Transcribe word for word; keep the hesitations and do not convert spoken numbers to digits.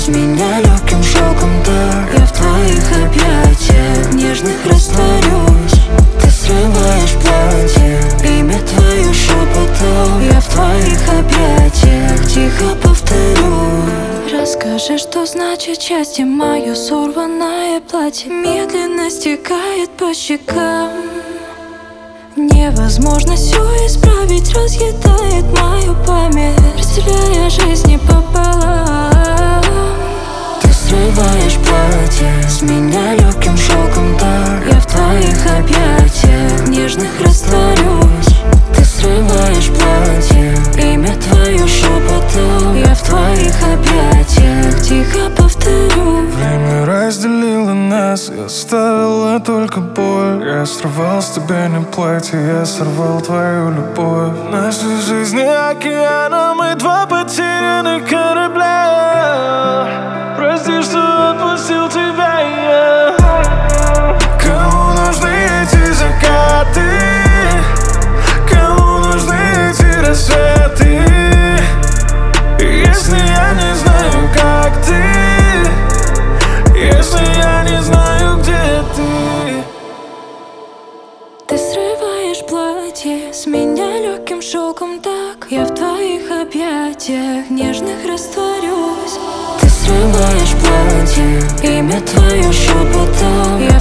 С меня легким шелком дар. Я в твоих объятиях нежных растворюсь. Ты срываешь платье, имя твое шепотом. Я в твоих объятиях тихо повторю. Расскажи, что значит счастье. Мое сорванное платье медленно стекает по щекам. Невозможно все исправить, разъедает мою память, разделяя жизни пополам. Ты срываешь платье, с меня легким шелком дар. Я в твоих объятиях нежных растворюсь. Ты срываешь платье, имя твое шепотом. Я в твоих объятиях тихо повторю. Время разделило нас и оставило только боль. Я сорвал с тебя не платье, я сорвал твою любовь. Наши жизни океаном, мы два потерянных корабля. Прости, что отпустил тебя я. Кому нужны эти закаты? Кому нужны эти рассветы? Если я не знаю, как ты, если я не знаю, где ты. Ты срываешь платье, с меня легким шелком так. Я в твоих объятиях нежных растворюсь. Ты срываешь платье, имя твое шепотом. Я